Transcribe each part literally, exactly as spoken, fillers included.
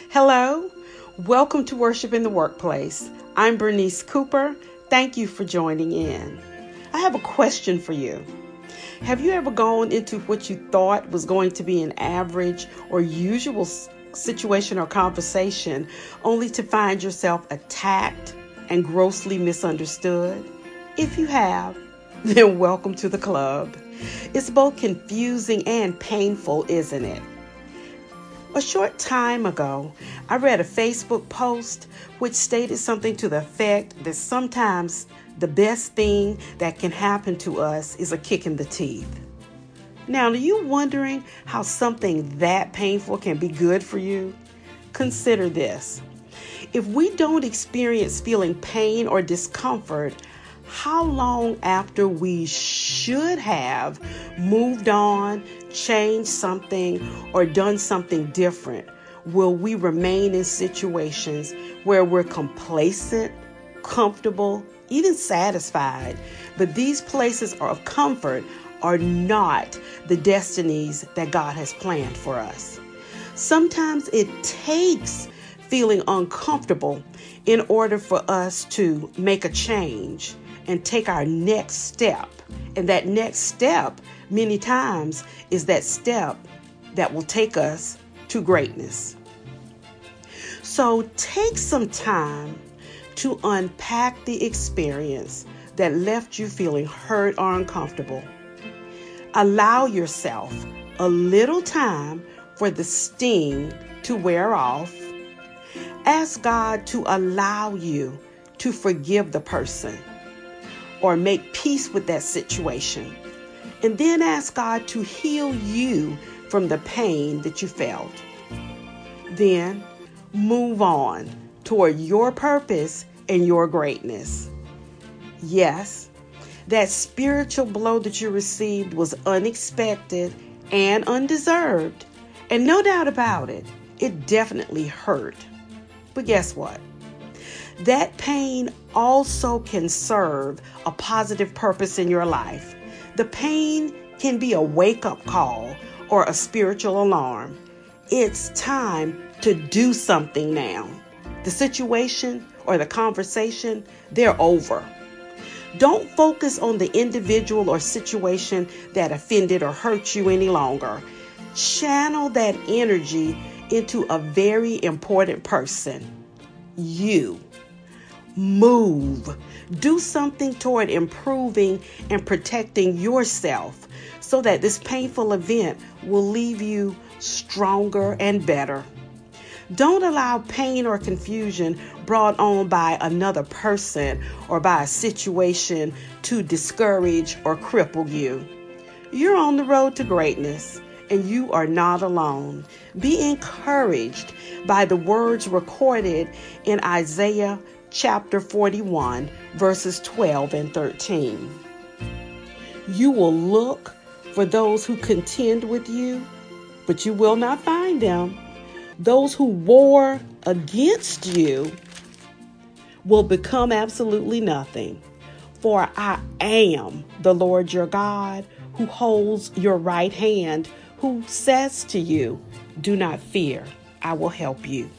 Hello, welcome to Worship in the Workplace. I'm Bernice Cooper. Thank you for joining in. I have a question for you. Have you ever gone into what you thought was going to be an average or usual situation or conversation only to find yourself attacked and grossly misunderstood? If you have, then welcome to the club. It's both confusing and painful, isn't it? A short time ago, I read a Facebook post which stated something to the effect that sometimes the best thing that can happen to us is a kick in the teeth. Now, are you wondering how something that painful can be good for you? Consider this. If we don't experience feeling pain or discomfort, how long after we should have moved on, changed something, or done something different will we remain in situations where we're complacent, comfortable, even satisfied? But these places of comfort are not the destinies that God has planned for us. Sometimes it takes feeling uncomfortable in order for us to make a change and take our next step. And that next step, many times, is that step that will take us to greatness. So take some time to unpack the experience that left you feeling hurt or uncomfortable. Allow yourself a little time for the sting to wear off. Ask God to allow you to forgive the person or make peace with that situation. And then ask God to heal you from the pain that you felt. Then move on toward your purpose and your greatness. Yes, that spiritual blow that you received was unexpected and undeserved. And no doubt about it, it definitely hurt. But guess what? That pain also can serve a positive purpose in your life. The pain can be a wake-up call or a spiritual alarm. It's time to do something now. The situation or the conversation, they're over. Don't focus on the individual or situation that offended or hurt you any longer. Channel that energy into a very important person, you. Move. Do something toward improving and protecting yourself so that this painful event will leave you stronger and better. Don't allow pain or confusion brought on by another person or by a situation to discourage or cripple you. You're on the road to greatness, and you are not alone. Be encouraged by the words recorded in Isaiah chapter forty-one, verses twelve and thirteen. You will look for those who contend with you, but you will not find them. Those who war against you will become absolutely nothing. For I am the Lord your God, who holds your right hand, who says to you, do not fear, I will help you.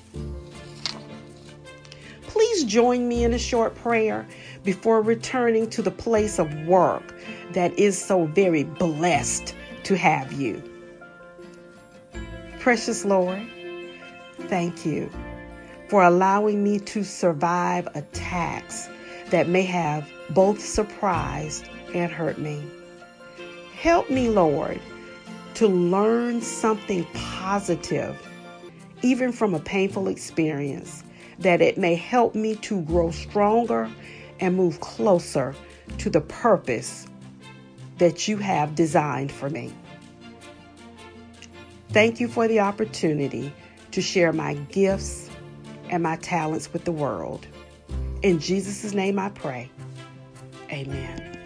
Please join me in a short prayer before returning to the place of work that is so very blessed to have you. Precious Lord, thank you for allowing me to survive attacks that may have both surprised and hurt me. Help me, Lord, to learn something positive, even from a painful experience, that it may help me to grow stronger and move closer to the purpose that you have designed for me. Thank you for the opportunity to share my gifts and my talents with the world. In Jesus' name I pray. Amen.